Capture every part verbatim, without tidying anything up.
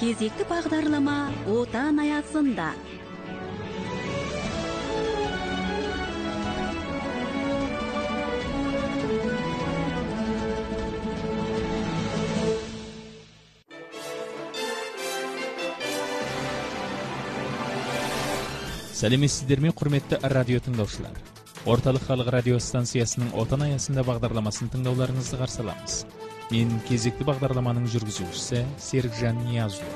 Кезекті бағдарлама отан аясында. Сәлеметсіздер ме, құрметті радио тыңдаушылар. Орталық халық радио станциясының отан аясында бағдарламасын тыңдауларыңызды қарсы аламыз. Мен кезекті бағдарламаның жүргізушісі Серікжан Ниязұлы.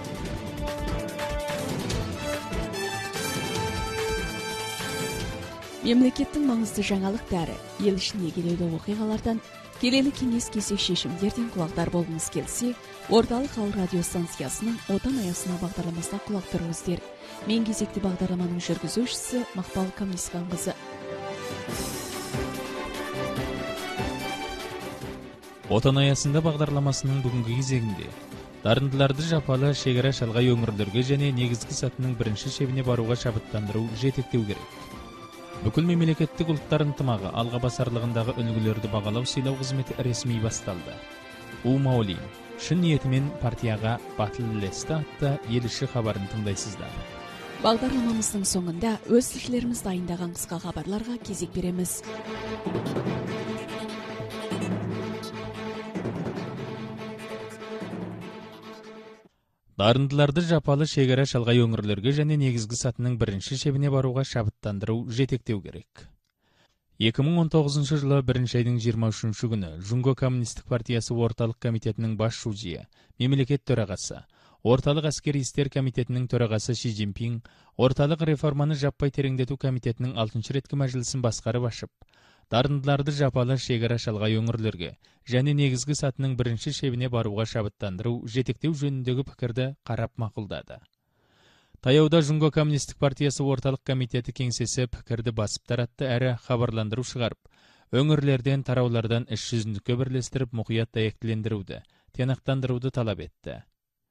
Мемлекеттің маңызды жаңалықтары, ел ішіне келелі оқиғалардан, келелі кеңес кесек шешімдерден құлақтар болғыңыз келсе, Орталық халық радио станциясының отан аясына бағдарламасына құлақ түріңіздер. Мен кезекті бағдарламаның жүргізушісі Мақпал Камисханқызы. Отан аясында бағдарламасының бүгінгі кезегінде дарындыларды жапалы шекара шалғай өңірлерге және негізгі сатының бірінші шебіне баруға шабыттандыру, жетектеу керек. Бүкіл мемлекеттік ұлттар ынтымағы алға басарлығындағы үлгілерді бағалау сыйлау қызметі ресми басталды. У Маулин шын ниетімен партияға батыл ілесті атты ел іші хабарын тыңдайсыздар. Бағдарламамыздың соңында өз тілшілеріміз дайындаған қысқа хабарларға кезек береміз. Дарындыларды жапалы шекара шалғай өңірлерге және негізгі сатының бірінші шебіне баруға шабыттандыру, жетектеу керек. екі мың он тоғызыншы жылы бірінші айдың жиырма үшінші күні Жунго Коммунистік партиясы орталық комитетінің бас шудьи, мемлекет төрағасы, орталық әскери істер комитетінің төрағасы Ши Цзиньпин, орталық реформаны жаппай тереңдету комитетінің алтыншы реткі мәжілісін басқарып ашып, дарындыларды жапалы шекара шалғай өңірлерге және негізгі сатының бірінші шебіне баруға шабыттандыру, жетектеу жөніндегі пікірді қарап мақұлдады. Таяуда Жунго Коммунистік партиясы орталық комитеті кеңсесі пікірді басып таратты әрі хабарландыру шығарып, өңірлерден тараулардан іс жүзіндікке бірлестіріп мұқият дәйектілендіруді, тиянақтандыруды талап етті.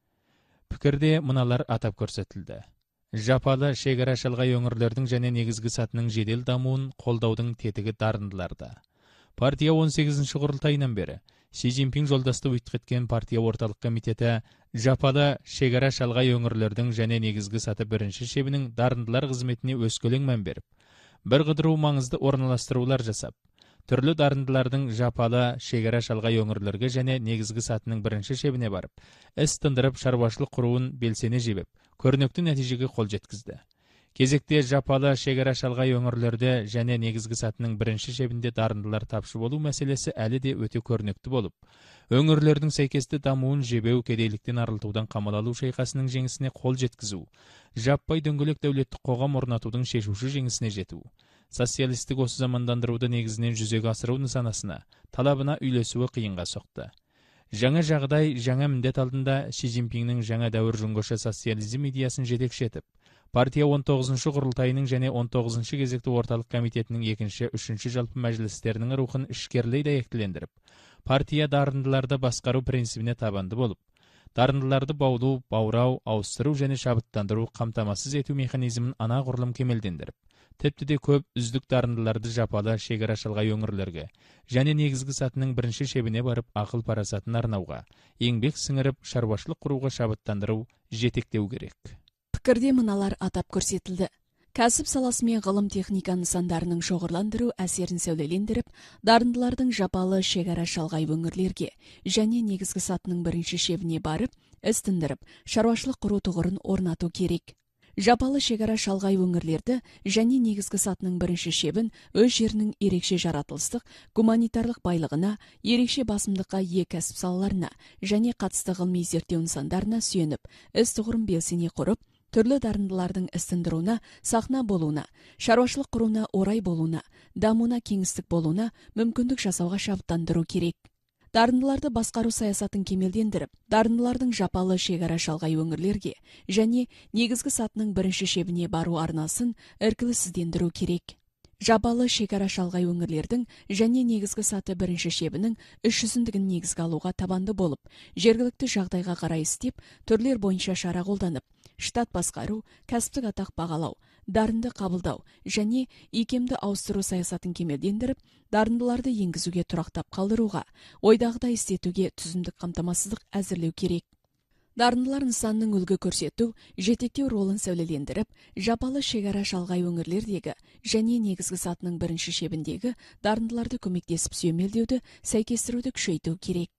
Пікірде мыналар атап көрсетілді. Жапалы шекара шалғай өңірлердің және негізгі сатының жедел дамуын қолдаудың тетігі дарындыларда. Партия он сегізінші құрылтайынан бері Ши Цзиньпин жолдасты өйткен партия орталық комитеті жапалы шекара шалғай өңірлердің және негізгі саты бірінші шебінің дарындылар қызметіне өскелең мән беріп, бір қыдыру маңызды орналастырулар жасап, түрлі дарындылардың жапалы шекара шалғай өңірлерге және негізгі сатының бірінші шебіне барып, іс тындырып шаруашылық құруын белсене жебеп, көрнекті нәтижеге қол жеткізді. Кезекте жапалы шекара шалғай өңірлерде және негізгі сатының бірінші шебінде дарындылар тапшы болу мәселесі әлі де өте көрнекті болып, өңірлердің сәйкесті дамуын жебеу, кедейліктен арылтудан қамал алу шайқасының жеңісіне қол жеткізу, жаппай дөңгелек дәулеттік қоғам орнатудың шешуші жеңісіне жету, социалистік осы замандандыруды негізінен жүзеге асыру нысанасына, талабына үйлесуі қиынға соқты. Жаңа жағдай, жаңа міндет алдында Ши Цзиньпиннің жаңа дәуір жүңгошы социализм идеясын жетекші етіп, партия он тоғызыншы құрылтайының және он тоғызыншы кезекті орталық комитетінің екінші, үшінші жалпы мәжілістерінің рухын ішкерлей дәйектілендіріп, партия дарындыларды басқару принципіне табанды болып, дарындыларды баулу, баурау, ауыстыру және шабыттандыру, қамтамасыз ету механизмін анағұрлым кемелдендіріп, тіпті де көп үздік дарындыларды жапалы шекара шалғай өңірлерге және негізгі сатының бірінші шебіне барып ақыл парасатын арнауға, еңбек сіңіріп шаруашылық құруға шабыттандыру, жетектеу керек. Пікірде мыналар атап көрсетілді. Кәсіп саласы мен ғылым техника нысандарының шоғырландыру әсерін сәулелендіріп, дарындылардың жапалы шекара шалғай өңірлерге және негізгі сатының бірінші шебіне барып, іс тындырып, шаруашылық құру тұғырын орнату керек. Жапалы шекара шалғай өңірлерді және негізгі сатының бірінші шебін өз жерінің ерекше жаратылыстық, гуманитарлық байлығына, ерекше басымдыққа ие кәсіп салаларына және қатысты ғылыми зерттеу нысандарына сүйеніп, іс тұғырын белсене құрып, түрлі дарындылардың іс тындыруына, сахна болуына, шаруашылық құруына орай болуына, дамуына кеңістік болуына мүмкіндік жасауға шабыттандыру керек. Дарындыларды басқару саясатын кемелдендіріп, дарындылардың жапалы шекара шалғай өңірлерге және негізгі сатының бірінші шебіне бару арнасын іркіліссіздендіру керек. Жапалы шекара шалғай өңірлердің және негізгі саты бірінші шебінің үш жүзіндігін негізге алуға табанды болып, жергілікті жағдайға қарай істеп, түрлер бойынша шара қолданып, штат басқару, кәсіптік атақ бағалау, дарынды қабылдау және икемді ауыстыру саясатын кемелдендіріп, дарындыларды енгізуге тұрақтап қалдыруға, ойдағыдай істетуге түзімдік қамтамасыздық әзірлеу керек. Дарындылар нысанның үлгі көрсету, жетектеу ролын сәулелендіріп, жапалы шекара шалғай өңірлердегі және негізгі сатының бірінші шебіндегі дарындыларды көмектесіп сүйемелдеуді, сәйкестіруді күшейту керек.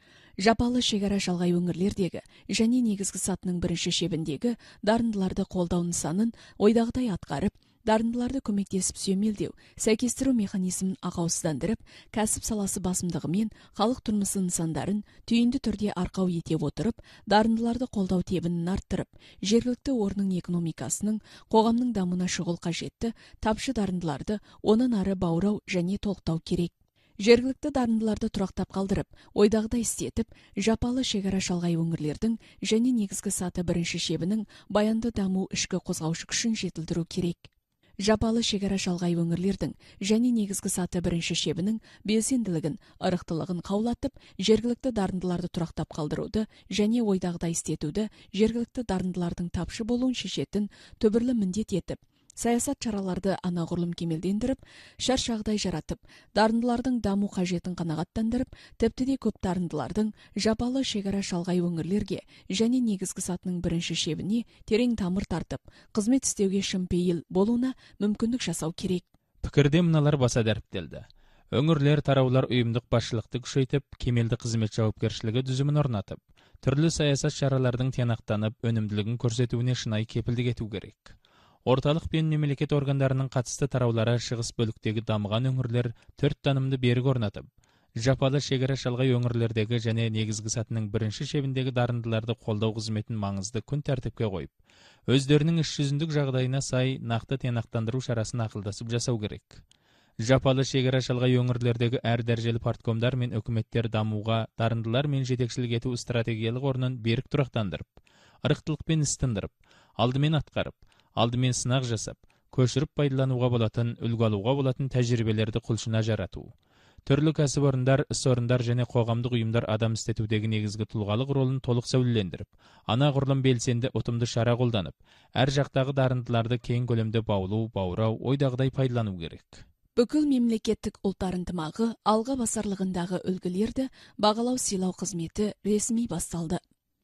Жапалы шекара шалғай өңірлердегі және негізгі сатының бірінші шебіндегі дарындыларды қолдау нысанын ойдағыдай атқарып, дарындыларды көмектесіп сүйемелдеу, сәйкестіру механизмін ақаусыздандырып, кәсіп саласы басымдығымен халық тұрмысы нысандарын түйінді түрде арқау ете отырып, дарындыларды қолдау тебінін арттырып, жергілікті орның экономикасының, қоғамның дамуына шұғыл қажетті тапшы дарындыларды онан ары баурау және толықтау керек. Жергілікті дарындыларды тұрақтап қалдырып, ойдағыдай істетіп, жапалы шекара шалғай өңірлердің және негізгі саты бірінші шебінің баянды даму ішкі қозғаушы күшін жетілдіру керек. Жапалы шекара шалғай өңірлердің және негізгі саты бірінші шебінің белсенділігін, ырықтылығын қаулатып, жергілікті дарындыларды тұрақтап қалдыруды және ойдағыдай істетуді жергілікті дарындылардың тапшы болуын шешетін түбірлі міндет етіп, саясат шараларды анағұрлым кемелдендіріп, шарт жағдай жаратып, дарындылардың даму қажетін қанағаттандырып, тіпті де көп дарындылардың жапалы шекара шалғай өңірлерге және негізгі сатының бірінші шебіне терең тамыр тартып, қызмет істеуге шын-пейіл болуына мүмкіндік жасау керек. Пікірде мыналар баса дәріптелді. Өңірлер тараулар ұйымдық басшылықты күшейтіп, кемелді қызмет жауапкершілігі дүзімін орнатып, түрлі саясат шаралардың тиянақтанып, өнімділігін көрсетуіне шынайы кепілдік ету керек. Орталық пен мемлекет органдарының қатысты тараулары шығыс бөліктегі дамыған өңірлер төрт танымды берік орнатып, жапалы шекара шалғай өңірлердегі және негізгі сатының бірінші шебіндегі дарындыларды қолдау қызметін маңызды күн тәртіпке қойып, өздерінің іс жүзіндік жағдайына сай нақты тиянақтандыру шарасын ақылдасып жасау керек. Жапалы шекара шалғай өңірлердегі әр дәрежелі парткомдар мен үкіметтер дамуға дарындылар мен жетекшілік ету стратегиялық орнын берік тұрақтандырып, ырықтылықпен іс тындырып, алдымен атқарып, алдымен сынақ жасап, көшіріп пайдалануға болатын, үлгі алуға болатын тәжірибелерді құлшына жарату. Түрлі кәсіпорындар, іс орындар және қоғамдық ұйымдар адам істетудегі негізгі тұлғалық ролын толық сәулелендіріп, анағұрлым белсенді ұтымды шара қолданып, әр жақтағы дарындыларды кең көлемде баулу, баурау, ойдағыдай пайдалану керек. Бүкіл мемлекеттік ұлттар ынтымағы алға басарлығындағы үлгілерді бағалау сыйлау қызметі ресми басталды.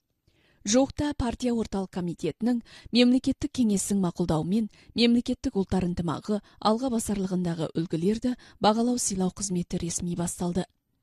Жоқта партия орталық комитетінің мемлекеттік кеңестің мақұлдауымен мемлекеттік ұлттар ынтымағы алға басарлығындағы үлгілерді бағалау сыйлау қызметі ресми басталды.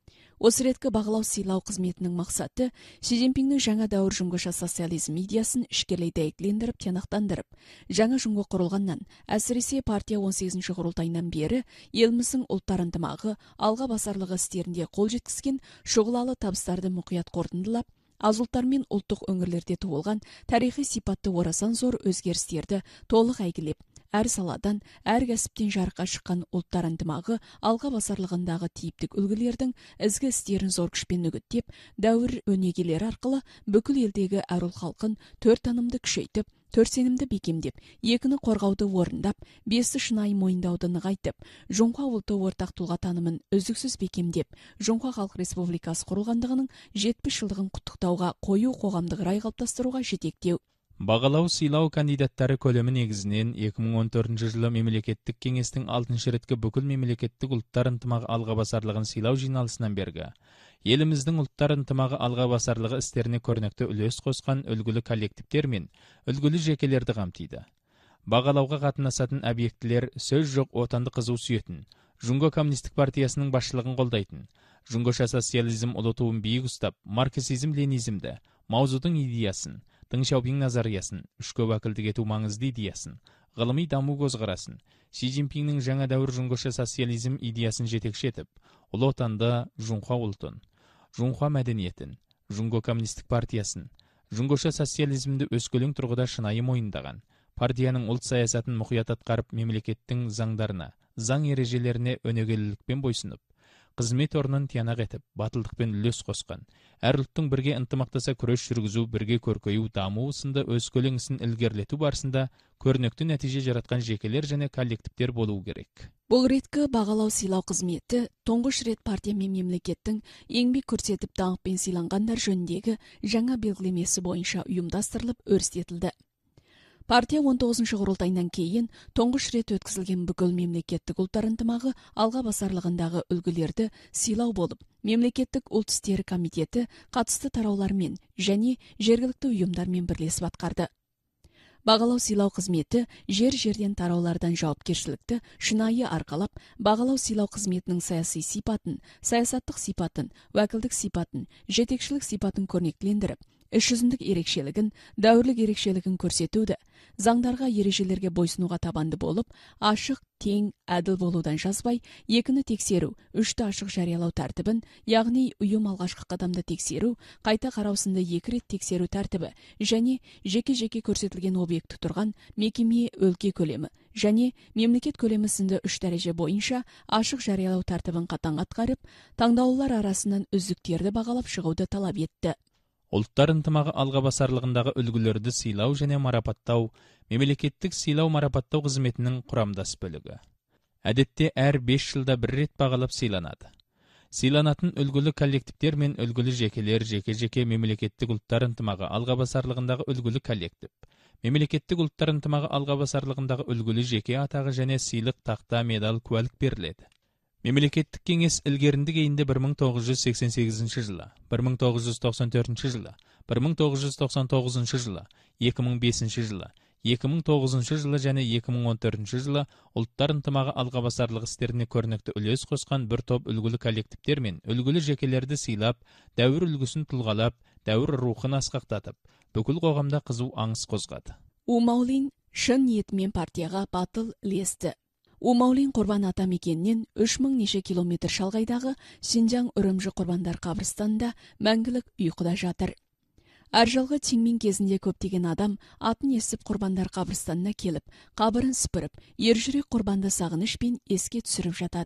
Осы реткі бағалау сыйлау қызметінің мақсаты Си Цзиньпиннің жаңа дәуір жұңғыша социализм идеясын ішкерлей дәйектілендіріп, тиянақтандырып, жаңа жұңғы құрылғаннан, әсіресе партия он сегізінші құрылтайынан бері еліміздің ұлттар ынтымағы алға басарлығы істерінде қол жеткізген шұғылалы табыстарды мұқият қорытындылап, аз ұлттар мен ұлттық өңірлерде туылған тарихи сипатты орасан зор өзгерістерді толық әйгілеп, әр саладан, әр кәсіптен жарыққа шыққан ұлттар ынтымағы алға басарлығындағы типтік үлгілердің ізгі істерін зор күшпен үгіттеп, дәуір өнегелері арқылы бүкіл елдегі әр ұлт халқын төрт танымды күшейтіп, төрт сенімді бекемдеп, екіні қорғауды орындап, бесті шынайы мойындауды нығайтып, жоңқа ұлты ортақ тұлға танымын үздіксіз бекемдеп, жоңқа халық республикасы құрылғандығының жетпіс жылдығын құттықтауға қою қоғамдық рай қалыптастыруға жетектеу. Бағалау сыйлау кандидаттары көлемі негізінен екі мың он төртінші жылы мемлекеттік кеңестің алтыншы реткі бүкіл мемлекеттік ұлттар ынтымағы алға басарлығын сыйлау жиналысынан бергі. Еліміздің ұлттар ынтымағы алға басарлығы істеріне көрнекті үлес қосқан үлгілі коллективтер мен үлгілі жекелерді қамтиды. Бағалауға қатынасатын объектілер сөз жоқ отанды қызу сүйетін, Жұңго коммунистік партиясының басшылығын қолдайтын, жұңгоша социализм ұлы туын биік ұстап, марксизм-ленизмді, Маузудың идеясын, Дың Шаопин назариясын, үшкө уәкілдік ету маңызды идеясын, ғылыми даму көзқарасын, Си Цзиньпиннің жаңа дәуір жұңгоша социализм идеясын жетекші етіп, ұлы отанды жұңға ұлтын, жұңға мәдениетін, Жұңго коммунистік партиясын, жұңгоша социализмді өскөлең тұрғыда шынайы мойындаған, партияның ұлт саясатын мұқият атқарып, мемлекеттің заңдарына, заң ережелеріне өнегелілікпен бойсынып, қызмет орнын тиянақ етіп, батылдықпен үлес қосқан, әр ұлттың бірге ынтымақтаса күрес жүргізу, бірге көркею, даму сынды өз көлеңісін ілгерілету барысында көрнекті нәтиже жаратқан жекелер және коллективтер болуы керек. Бұл реткі бағалау сыйлау қызметі тұңғыш рет партия мен мемлекеттің еңбек көрсетіп даңқпен сыйланғандар жөніндегі жаңа белгілемесі бойынша ұйымдастырылып өрістетілді. Партия он тоғызыншы құрылтайынан кейін тоңғыш рет өткізілген бүкіл мемлекеттік ұлттар ынтымағы алға басарлығындағы үлгілерді сыйлау болып, мемлекеттік ұлт істері комитеті қатысты тараулармен және жергілікті ұйымдармен бірлесіп атқарды. Бағалау сыйлау қызметі жер-жерден тараулардан жауапкершілікті шынайы арқалап, бағалау сыйлау қызметінің саяси сипатын, саясаттық сипатын, уәкілдік сипатын, жетекшілік сипатын көрнектілендіріп, іс жүзіндік ерекшелігін, дәуірлік ерекшелігін көрсетуді, заңдарға ережелерге бойсынуға табанды болып, ашық, тең, әділ болудан жазбай, екіні тексеру, үшті ашық жариялау тәртібін, яғни ұйым алғашқы қадамды тексеру, қайта қараусынды екі рет тексеру тәртібі және жеке-жеке көрсетілген объекті тұрған мекеме өлке көлемі және мемлекет көлемі сынды үш дәреже бойынша ашық жариялау тәртібін қатаң атқарып, таңдаулылар арасынан үздіктерді бағалап шығуды талап етті. Ұлттар ынтымағы алға басарлығындағы үлгілерді сыйлау және марапаттау мемлекеттік сыйлау марапаттау қызметінің құрамдас бөлігі. Әдетте әр бес жылда бір рет бағалап сыйланады. Сыйланатын үлгілі коллективтер мен үлгілі жекелер жеке-жеке мемлекеттік ұлттар ынтымағы алға басарлығындағы үлгілі коллектив. Мемлекеттік ұлттар ынтымағы алға басарлығындағы үлгілі жеке атағы және сыйлық, тақта, медаль, куәлік беріледі. Мемлекеттік кеңес ілгерінді кейінді бір мың тоғыз жүз сексен сегізінші жылы, бір мың тоғыз жүз тоқсан төртінші жылы, бір мың тоғыз жүз тоқсан тоғызыншы жылы, екі мың бесінші жылы, екі мың тоғызыншы жылы және екі мың он төртінші жылы ұлттар ынтымағы алға басарлық істеріне көрнекті үлес қосқан бір топ үлгілі коллективтер мен үлгілі жекелерді сыйлап, дәуір үлгісін тұлғалап, дәуір рухын асқақтатып, бүкіл қоғамда қызу аңыс қозғады. Умаулин шын ниетімен партияға батыл ілесті. Умаулин Құрбан ата мекенінен үш мың неше километр шалғайдағы Синжан Үрімжі құрбандар қабірстанында мәңгілік ұйқыда жатыр. Әр жылғы Теңмен кезінде көптеген адам атын естіп құрбандар қабірстанына келіп, қабірін сыпырып, ержүрек құрбанды сағыныш пен еске түсіріп жатады.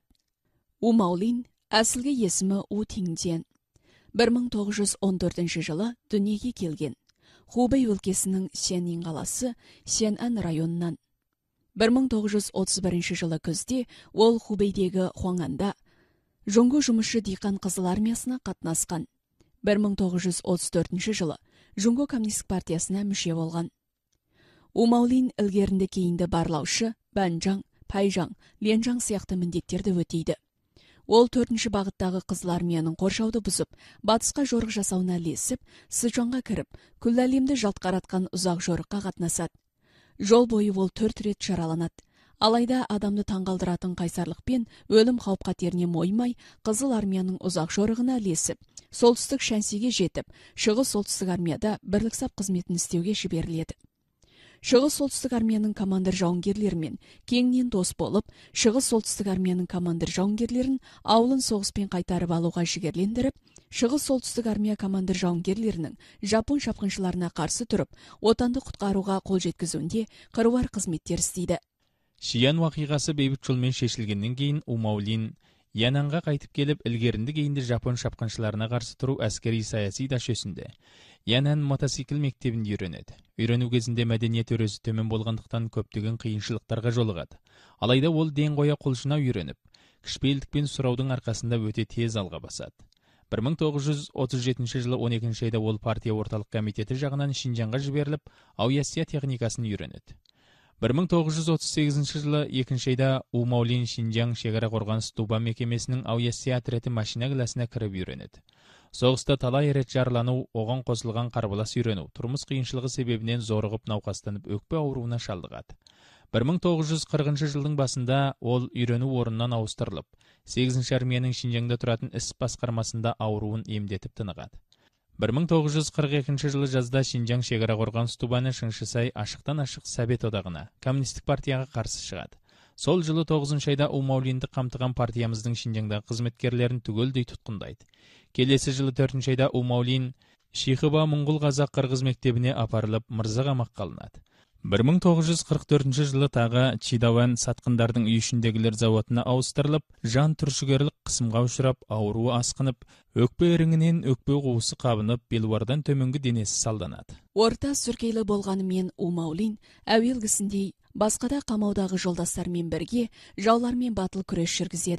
Умаулин әсілгі есімі У Теңден. бір мың тоғыз жүз он төртінші жылы дүниеге келген. Хубэй өлкесінің Сянин қаласы Сянан районынан. бір мың тоғыз жүз отыз бірінші жылы күзде ол Хубэйдегі Хуаңанда жоңго жұмысшы диқан қызыл армиясына қатынасқан. бір мың тоғыз жүз отыз төртінші жылы жоңго коммунистік партиясына мүше болған. Умаулин ілгерінді кейінді барлаушы, Бәнжаң, Пайжаң, Ленжаң сияқты міндеттерді өтейді. Ол төртінші бағыттағы қызыл армияның қоршауды бұзып, батысқа жорық жасауына ілесіп, Сычуанға кіріп, күллі әлемді жалт қаратқан ұзақ жорыққа қатынасады. Жол бойы ол төрт рет жараланады. Алайда адамды таңғалдыратын қайсарлықпен өлім қауіп-қатеріне мойымай, қызыл армияның ұзақ жорығына ілесіп, солтүстік Шансиге жетіп, шығыс солтүстік армияда бірлік сап қызметін істеуге жіберіледі. Шығыс солтүстік армияның командир жауынгерлерімен кеңінен дос болып, шығыс солтүстік армияның командир жауынгерлерін ауылын соғыспен қайтарып алуға жігерлендіріп, шығыс солтүстік армия командир жауынгерлерінің жапон шапқыншыларына қарсы тұрып, отанды құтқаруға қол жеткізуінде қыруар қызметтер істейді. Шиян уақиғасы бейбіт жолмен шешілгеннен кейін Умаулин Янанға қайтып келіп, ілгерінді кейінді жапон шапқыншыларына қарсы тұру әскери саяси дашөсінде. Янан мотоцикл мектебінде үйренеді. Үйрену кезінде мәдениет өресі төмен болғандықтан көптеген қиыншылықтарға жолығады. Алайда ол ден қоя құлшына үйреніп, кішіпейілдікпен сұраудың арқасында өте тез алға басады. бір мың тоғыз жүз отыз жетінші жылы он екінші айда ол партия орталық комитеті жағынан Шинжанға жіберіліп, Ауясия техникасын үйренеді. бір мың тоғыз жүз отыз сегізінші жылы екінші айда Умаулин Шинжан шекара қорғаныс туба мекемесінің Ауясия отряды машина класына кіріп үйренеді. Соғыста талай рет жаралану, оған қосылған қарбалас үйрену, тұрмыс қиыншылығы себебінен зорығып науқастанып өкпе ауруына шалдығады. бір мың тоғыз жүз қырқыншы жылдың басында ол үйрену орнынан ауыстырылып, сегізінші армияның Шинжаңда тұратын іс басқармасында ауруын емдетіп тынығады. бір мың тоғыз жүз қырық екінші жылы жазда Шинжан шекара қорғаныс тубаны Шыңшысай ашықтан ашық Совет одағына, коммунистік партияға қарсы шығады. Сол жылы тоғызыншы айда Умаулинді қамтыған партиямыздың Шинжаңдағы қызметкерлерін түгелдей тұтқындайды. Келесі жылы төртінші айда Умаулин Шихыба мұңғыл қазақ қырғыз мектебіне апарылып, мырза қамаққа алынады. бір мың тоғыз жүз қырық төртінші жылы тағы Чидауан сатқындардың үй ішіндегілер заводына ауыстырылып, жан түршігерлік қысымға ұшырап, ауруы асқынып, өкпе еріңінен өкпе қуысы қабынып, белуардан төменгі денесі салданады. Орта сүркейлі болғанымен Умаулин әуелгісіндей басқада қамаудағы жолдастармен бірге жаулармен батыл күрес жүргізеді.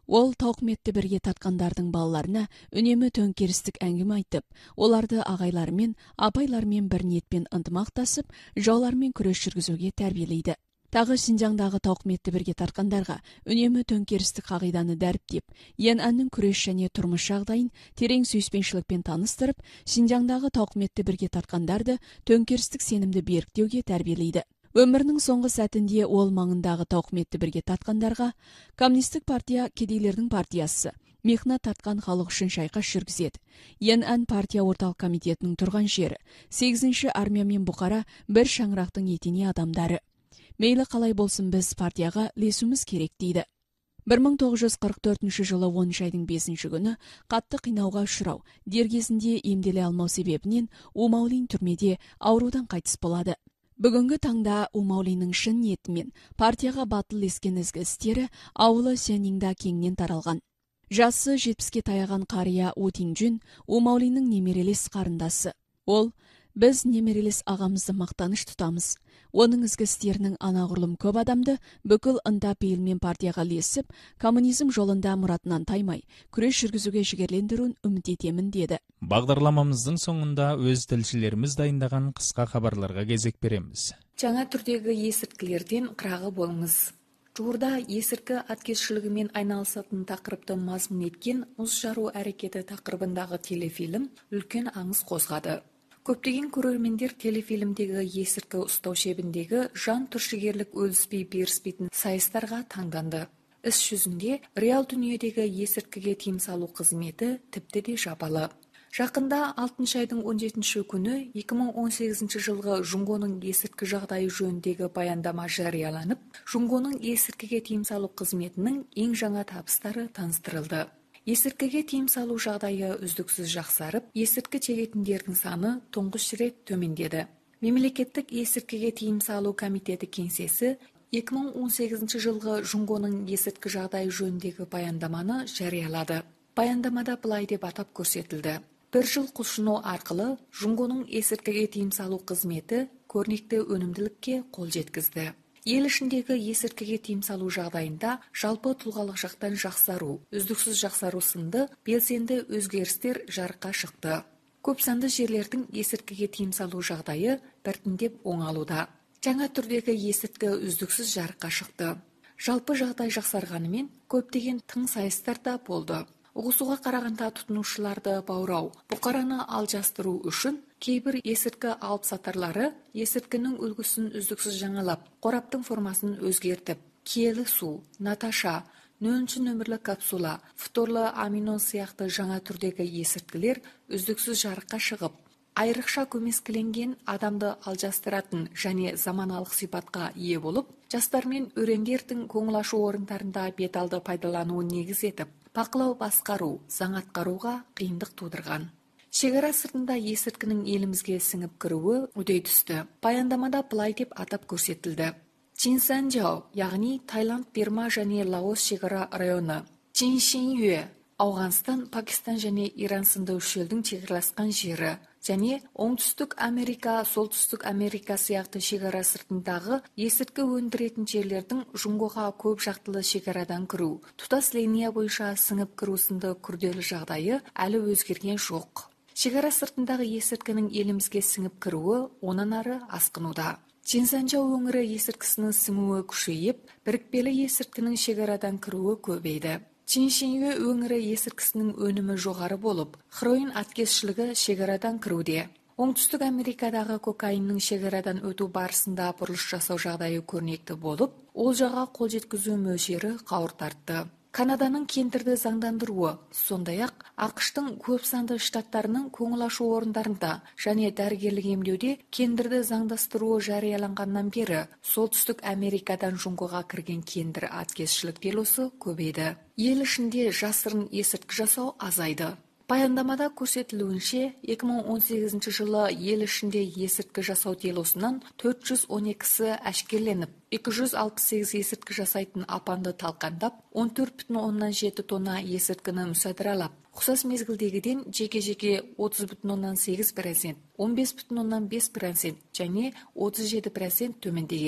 Ол тауқыметті бірге тартқандардың балаларына үнемі төңкерістік әңгіме айтып, оларды ағайлармен, апайлармен бір ниетпен ынтымақтасып, жаулармен күрес жүргізуге тәрбиелейді. Тағы Шинжаңдағы тауқыметті бірге тартқандарға үнемі төңкерістік қағиданы дәріптеп, Яньанның күрес және тұрмыс жағдайын терең сүйіспеншілікпен таныстырып, Шинжаңдағы тауқыметті бірге тартқандарды төңкерістік сенімді беріктеуге тәрбиелейді. Өмірінің соңғы сәтінде ол маңындағы тауқыметті бірге тартқандарға Коммунистік партия кедейлердің партиясы, мехнат тартқан халық үшін шайқас жүргізеді. Яньан партия орталық комитетінің тұрған жері, сегізінші армия мен Бұқара бір шаңырақтың етене адамдары. Мейлі қалай болсын, біз партияға ілесуіміз керек дейді. бір мың тоғыз жүз қырық төртінші жылы оныншы айдың бесінші күні қатты қинауға ұшырау, дер кезінде емделе алмау себебінен Умаулин түрмеде аурудан қайтыс болады. Бүгінгі таңда Умаулиннің шын ниетімен партияға батыл ескен ізгі істері ауылы Сяньнingда кеңінен таралған. Жасы жетпіске таяған қария У Тинджун Умаулиннің немерелес қарындасы. Ол: біз немерелес ағамызды мақтаныш тұтамыз. Оның ізгі істерінің анағұрлым көп адамды бүкіл ынта пейілмен партияға ілесіп, коммунизм жолында мұратынан таймай, күрес жүргізуге жігерлендіруін үміт етемін деді. Бағдарламамыздың соңында өз тілшілеріміз дайындаған қысқа хабарларға кезек береміз. Жаңа түрдегі есірткілерден қырағы болыңыз. Жуырда есірткі аткезшілігімен айналысатын тақырыпты мазмұн еткен мұз жару әрекеті тақырыбындағы телефильм үлкен аңыз қозғады. Көптеген көрермендер телефильмдегі есірткі ұстау шебіндегі жан түршігерлік өліспей беріспейтін сайыстарға таңданды. Іс жүзінде реал дүниедегі есірткіге тыйым салу қызметі тіпті де жабалы. Жақында алтыншы айдың он жетінші күні екі мың он сегізінші жылғы Жұңгоның есірткі жағдайы жөніндегі баяндама жарияланып, Жұңгоның есірткіге тыйым салу қызметінің ең жаңа табыстары таныстырылды. Есірткіге тыйым салу жағдайы үздіксіз жақсарып, есірткі шегетіндердің саны тұңғыш рет төмендеді. Мемлекеттік есірткіге тыйым салу комитеті кеңсесі екі мың он сегізінші жылғы Жұңгоның есірткі жағдайы жөніндегі баяндаманы жариялады. Баяндамада былай деп атап көрсетілді: бір жыл құлшыну арқылы Жұңгоның есірткіге тыйым салу қызметі көрнекті өнімділікке қол жеткізді. Ел ішіндегі есірткіге тыйым салу жағдайында жалпы тұлғалық жақтан жақсару, үздіксіз жақсару сынды белсенді өзгерістер жарыққа шықты. Көп санды жерлердің есірткіге тыйым салу жағдайы біртіндеп оңалуда. Жаңа түрдегі есірткі үздіксіз жарыққа шықты. Жалпы жағдай жақсарғанымен көптеген тың сайыстар да болды. Ұғысуға қарағанда тұтынушыларды баурау, бұқараны алжастыру үшін кейбір есірткі алып-сатарлары есірткінің үлгісін үздіксіз жаңалап, қораптың формасын өзгертіп, киелі су, Наташа, нөлінші нөмірлі капсула, фторлы аминон сияқты жаңа түрдегі есірткілер үздіксіз жарыққа шығып, айрықша көмескіленген адамды алжастыратын және заманалық сипатқа ие болып, жастар мен өрендердің көңіл ашу орындарында беталды пайдалануын негіз етіп, бақылау басқару, заң атқаруға қиындық тудырған. Шекара сыртында есірткінің елімізге сіңіп кіруі үдей түсті. Баяндамада былай деп атап көрсетілді: Чинсанжао, яғни Таиланд, Бирма және Лаос шекара районы. Чиншинюэ, Ауғанстан, Пакистан және Иран сынды үш елдің шекараласқан жері. Және Оңтүстік Америка, Солтүстік Америка сияқты шекара сыртындағы есірткі өндіретін жерлердің Жұңгоға көп жақтылы шекарадан кіру, тұтас линия бойынша сіңіп кіру сынды күрделі жағдайы әлі өзгерген жоқ. Шекара сыртындағы есірткінің елімізге сіңіп кіруі онан ары асқынуда. Чинсанжау өңірі есірткісінің сіңуі күшейіп, бірікпелі есірткінің шекарадан кіруі көбейді. Чиншинюэ өңірі есірткісінің өнімі жоғары болып, хроин аткезшілігі шекарадан кіруде. Оңтүстік Америкадағы кокаиннің шекарадан өту барысында бұрылыс жасау жағдайы көрнекті болып, ол жаға қол жеткізу мөлшері қауырт тартты. Канаданың кендірді заңдандыруы, сондай-ақ ақштың көп санды штаттарының көңіл ашу орындарында және дәрігерлік емдеуде кендірді заңдастыруы жарияланғаннан бері Солтүстік Америкадан Жұңгоға кірген кендір аткезшілік делосы көбейді. Ел ішінде жасырын есірткі жасау азайды. Баяндамада көрсетілуінше, екі мың он сегізінші жылы ел ішінде есірткі жасау делосынан төрт жүз он екісі әшкерленіп, екі жүз алпыс сегіз есірткі жасайтын апанды талқандап, он төрт бүтін оннан жеті тонна есірткіні мүсәдіралап, ұқсас мезгілдегіден жеке-жеке отыз бүтін оннан сегіз процент, он бес бүтін оннан бес процент және отыз жеті процент төмендеген.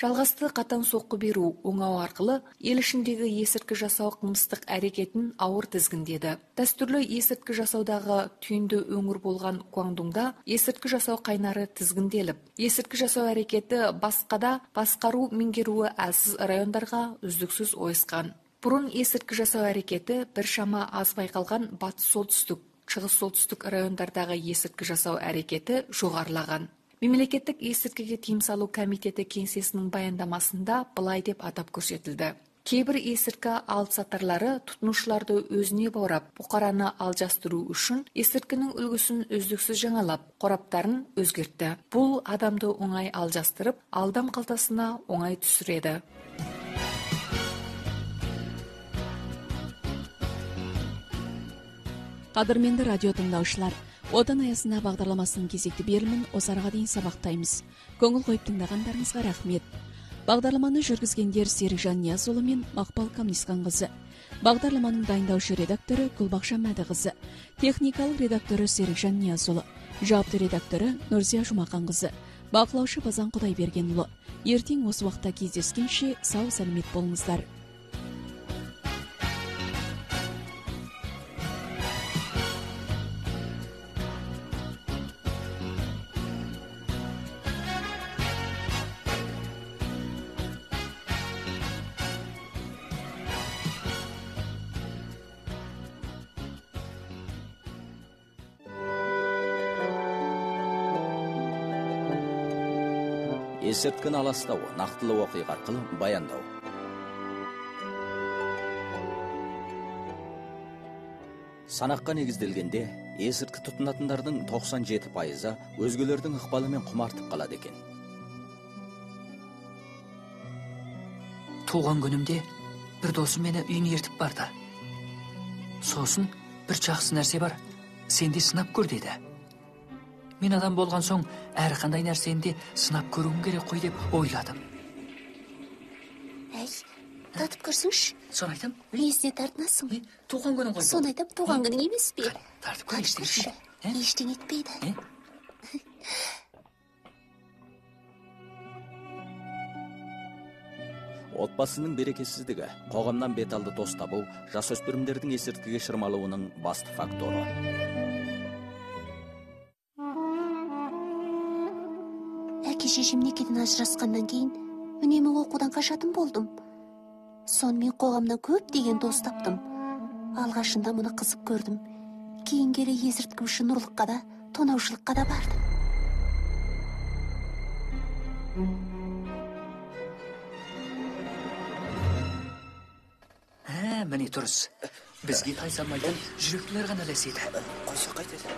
Жалғасты қатаң соққы беру, оңау арқылы ел ішіндегі есірткі жасау қылмыстық әрекетін ауыр тізгіндеді. Дәстүрлі есірткі жасаудағы түйінді өңір болған Гуандоңда есірткі жасау қайнары тізгінделіп, есірткі жасау әрекеті басқада басқару меңгеруі әлсіз райондарға үздіксіз ойысқан. Бұрын есірткі жасау әрекеті біршама аз байқалған батыс солтүстік, шығыс солтүстік райондардағы есірткі жасау әрекеті жоғарылаған. Мемлекеттік есірткіге тыйым салу комитеті кеңсесінің баяндамасында былай деп атап көрсетілді. Кейбір есірткі алып-сатарлары тұтынушыларды өзіне баурап, бұқараны алжастыру үшін есірткінің үлгісін үздіксіз жаңалап, қораптарын өзгертті. Бұл адамды оңай алжастырып, алдам қалтасына оңай түсіреді. Қадірменді радио тыңдаушылар, Отан аясына бағдарламасының кезекті берімін осарға дейін сабақтаймыз. Көңіл қойып тыңдағандарыңызға рахмет. Бағдарламаны жүргізгендер Серікжан Ниязұлы мен Мақпал Камнисқан қызы. Бағдарламаның дайындаушы редакторы Күлбақша Мәді қызы. Техникалық редакторы Серікжан Ниязұлы. Жауапты редакторы Нұрзия Жұмақан қызы. Бақылаушы Базан Құдайбергенұлы. Ертең осы уақытта кездескенше сау сәлемет болыңыздар. Есірткіні аластау, нақтылы оқиға арқылы баяндау. Санаққа негізделгенде, есірткі тұтынатындардың тоқсан жеті пайызы өзгелердің ықпалымен құмартып қалады екен. Туған күнімде бір досым мені үйіне ертіп барды. Сосын бір жақсы нәрсе бар, сенде сынап көр деді. Мен адам болған соң, әрі қандай нәрсенде сынап көруім керек қой деп ойладым. Әй, татып көрсіңші. Соны айтам? Лезіне тартынасың. Туған күнің ғой. Соны айтам, туған күнің емес пе? Тартып көр, ештеңе. Ештеңе етпейді. Отбасының берекесіздігі, қоғамнан беталды дос табу, жасөспірімдердің есірткіге шырмалуының басты факторы. Әке-шешем некеден ажырасқаннан кейін үнемі оқудан қашатын болдым. Сонымен қоғамнан көп деген дос таптым. Алғашында мұны қызық көрдім. Кейін келе есірткі үшін ұрлыққа да, тонаушылыққа да бардым. Ә, міне тұрыс. Бізге тайсалмайтын жүректілер ғана ләседі. Қойса қайтеді.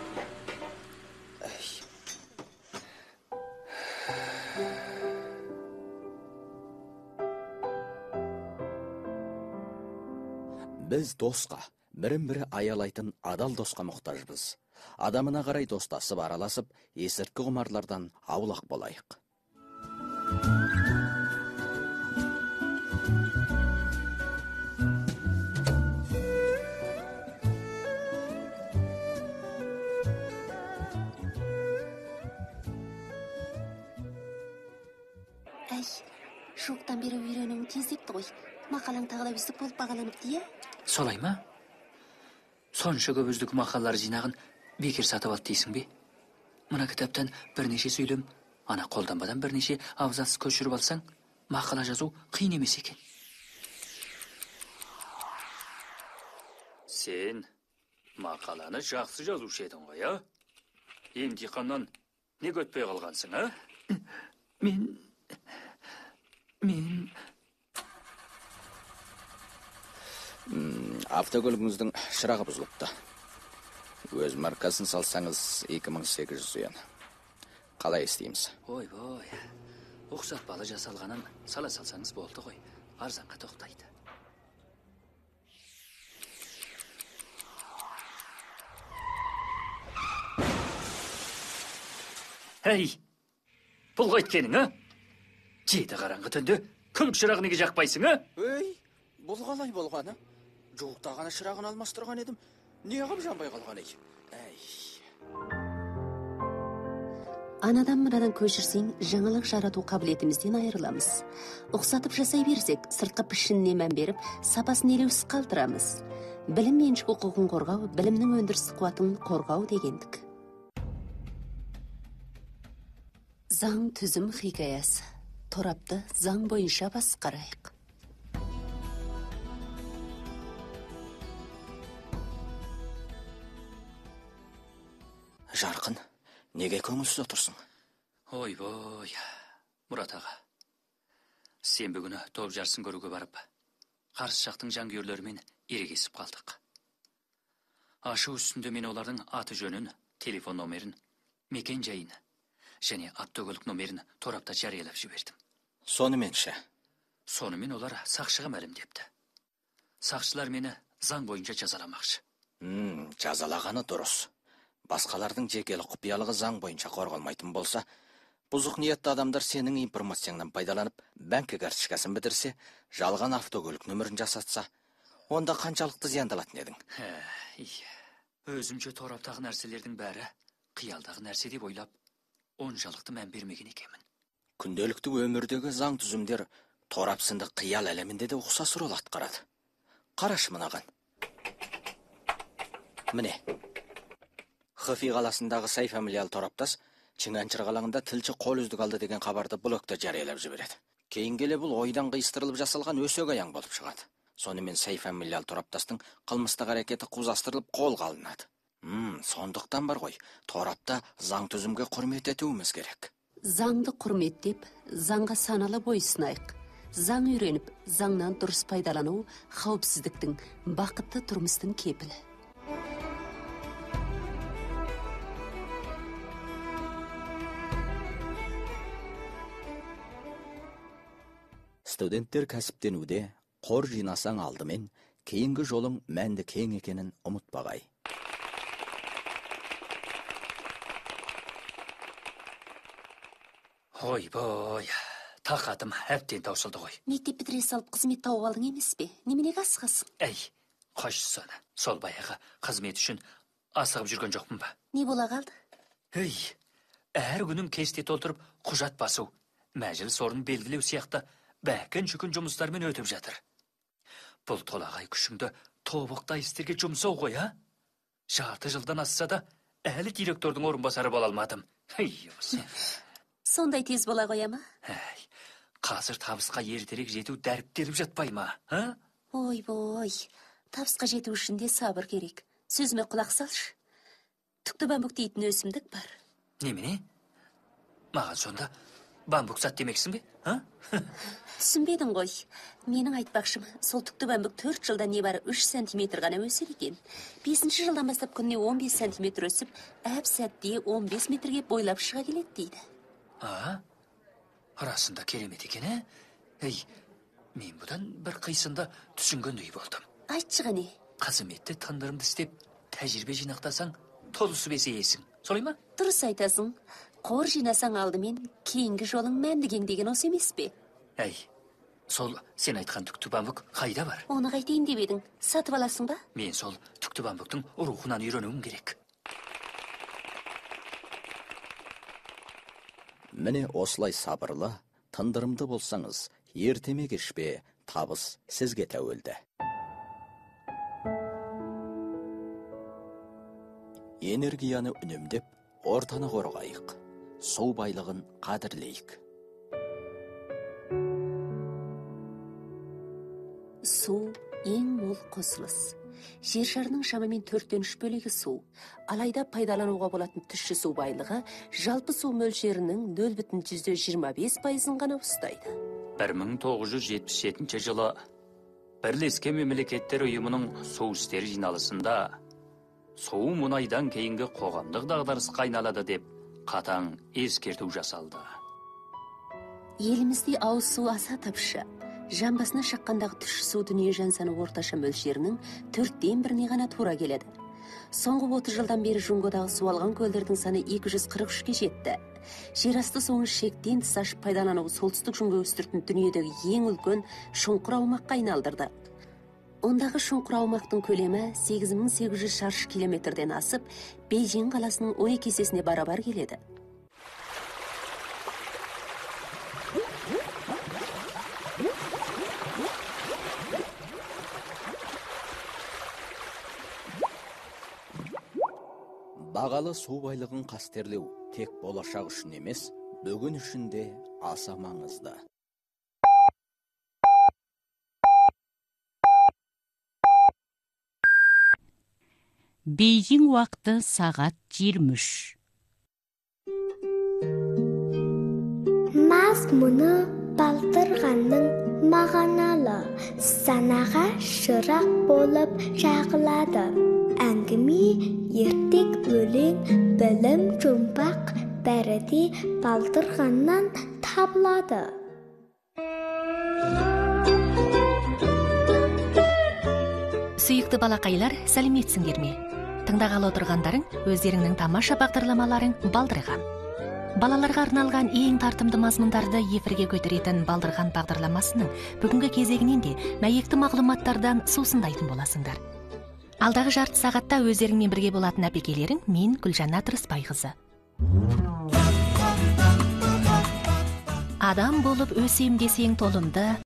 Біз досқа, бірін-бірі аялайтын адал досқа мұқтажбыз. Адамына қарай достасып араласып, есірткі құмарлардан аулақ болайық. Әй, жоқтан бері үйренуің тездепті ғой. Мақалаң тағы да үздік болып бағаланыпты, иә? Солай ма? Сонша көп үздік мақалалар жинағын бекер сатып алды дейсің бе? Мына кітаптан бірнеше сөйлем, ана қолданбадан бірнеше абзац көшіріп алсаң, мақала жазу қиын емес екен. Сен мақаланы жақсы жазушы едің ғой, а? Емтиханнан неге өтпей қалғансың, а? Мен... Мен... Автокөлігіңіздің шырағы бұзылыпты. Өз маркасын салсаңыз екі мың сегіз жүз yen. Қалай істейміз? Ой, бой. Ұқсатпалы жасалғанын сала салсаңыз болды ғой. Арзанға тоқтайды. Әй, бұл қайткенің, а? Жеті қараңғы түнде күн шырағы неге жақпайсың, а? Өй, бұл қалай болғаны? Жуықтағаны шырағын алмастырған едім. Не ғып жанбай қалған ей? Әй. Анадан мынадан көшірсең, жаңалық жарату қабілетімізден айырыламыз. Ұқсатып жасай берсек, сыртқы пішініне мән беріп, сапасын елеусіз қалдырамыз. Білім меншік құқығын қорғау, білімнің өндірістік қуатын қорғау дегендік. Заң түзім хикаясы. Торапты заң бойынша басқарайық. Жарқын, неге көңілсіз отырсың? Ой-бой, Мұрат аға. Сенбі күні топ жарысын көруге барып, қарсы жақтың жанкүйерлерімен ерегесіп қалдық. Ашу үстінде мен олардың аты жөнін, телефон номерін, мекен жайын және автокөлік номерін торапта жариялап жібердім. Сонымен ше? Сонымен олар сақшыға мәлімдепті. Сақшылар мені заң бойынша жазаламақшы. М, жазалағаны дұрыс. Басқалардың жекелік құпиялығы заң бойынша қорғалмайтын болса, бұзық ниетті адамдар сенің информацияңнан пайдаланып, банк карточкасын бітірсе, жалған автокөлік нөмірін жасатса, онда қаншалықты зияндалатын едің? Өзімше тораптағы нәрселердің бәрі қиялдағы нәрсе деп ойлап, оншалықты мән бермеген екенмін. Күнделікті өмірдегі заң түзімдер торапсынды қиял әлемінде де ұқсас рөл атқарады. Қарашы мынаған. Міне. Хыфи қаласындағы сай фамилиал тораптас Чыңанчыр қалаңында тілші қол үздік алды деген хабарды блогта жариялап жібереді. Кейін келе бұл ойдан қиыстырылып жасалған өсек аяң болып шығады. Сонымен сай фамилиал тораптастың қылмыстық әрекеті қузастырылып қолға алынады. Мм, сондықтан бар ғой, торапта заң түзімге құрмет етуіміз керек. Заңды құрметтеп, заңға саналы бойсынайық. Заң үйреніп, заңнан дұрыс пайдалану қауіпсіздіктің, бақытты тұрмыстың кепілі. Студенттер кәсіптенуде қор жинасаң алдымен, кейінгі жолың мәнді кең екенін ұмытпағай. Ой-бой, тақатым әбден таусылды ғой. Мектеп бітіре салып қызмет тауып алдың емес пе? Неменеге асығасың? Әй, қойшысаны, сол баяғы қызмет үшін асығып жүрген жоқпын ба? Не бола қалды? Әй, әр күнім кесте толтырып құжат басу, мәжіліс орнын белгілеу сияқты бәкін жүкін жұмыстармен өтіп жатыр. Бұл толағай күшіңді тобықтай істерге жұмсау ғой, а? Жарты жылдан асса да, әлі директордың орынбасары бола алмадым. Әй, осы. Сондай тез бола қоя ма? Әй, қазір табысқа ертерек жету дәріптеліп жатпай ма, а? Ой-бой, табысқа жету үшін де сабыр керек. Сөзіме құлақ салшы. Түкті бамбук дейтін өсімдік бар. Немене? Маған сонда бамбук сат демексің бе, а? Түсінбедің ғой. Менің айтпақшым, сол түкті бамбук төрт жылда не бары үш сантиметр ғана өсер екен. бесінші жылдан бастап күніне он бес сантиметр өсіп, әп сәтте он бес метрге бойлап шыға келеді дейді. А? Расында керемет екен, ә? Ей, мен бұдан бір қисында түсінгендей болдым. Айтшы ғане. Қызметті тындырымды істеп, тәжірибе жинақтасаң, толысы бесейесің. Солай ма? Дұрыс айтасың. Қор жинасаң алдымен, кейінгі жолың мәнді кең деген осы емес пе? Әй, сол сен айтқан түкті бамбук қайда бар? Оны қайтейін деп едің, сатып аласың ба? Мен сол түкті бамбуктың рухынан үйренуім керек. Міне осылай сабырлы, тындырымды болсаңыз, ертеме кешпе табыс сізге тәуелді. Энергияны үнемдеп, ортаны қорғайық. Су байлығын қадірлейік. Су ең мол қосылыс. Жер шарының шамамен төрттен үш бөлігі су. Алайда пайдалануға болатын тұщы су байлығы жалпы су мөлшерінің нөл бүтін жүзден жиырма бес пайызын ғана ұстайды. бір мың тоғыз жүз жетпіс жетінші жылы Бірлескен Мемлекеттер ұйымының су істері жиналысында су мұнайдан кейінгі қоғамдық дағдарысқа айналады деп қатаң ескерту жасалды. Елімізде ауыз су аса тапшы. Жан басына шаққандағы тұщы су дүние жан саны орташа мөлшерінің төрттен біріне ғана тура келеді. Соңғы отыз жылдан бері Жұңғодағы су алған көлдердің саны екі жүз қырық үшке жетті. Жерасты суын шектен тыс ашып пайдалану солтүстік Жұңго үстіртін дүниедегі ең үлкен шұңқыр аумаққа айналдырды. Ондағы шұңқыр аумақтың көлемі сегіз мың сегіз жүз шаршы километрден асып, Бейжің қаласының он екі есесіне барабар келеді. Бағалы су байлығын қастерлеу тек болашақ үшін емес, бүгін үшін де аса маңызды. Бейжің уақыты сағат жиырма үш. Мазмұны Балтырғанның мағыналы, санаға шырақ болып жағылады. Әңгіме, ертек өлең, білім жұмбақ бәрі де Балтырғаннан табылады. Сүйікті балақайлар, сәлеметсіңдер ме? Тыңдағалы отырғандарың өздеріңнің тамаша бағдарламаларың Балдырған. Балаларға арналған ең тартымды мазмұндарды ефірге көтеретін Балдырған бағдарламасының бүгінгі кезегінен де мәйекті мағлұматтардан сусындайтын боласыңдар. Алдағы жарты сағатта өздеріңмен бірге болатын әпекелерің мен Гүлжанна Тұрыспайқызы. Адам болып өсем десең толымды,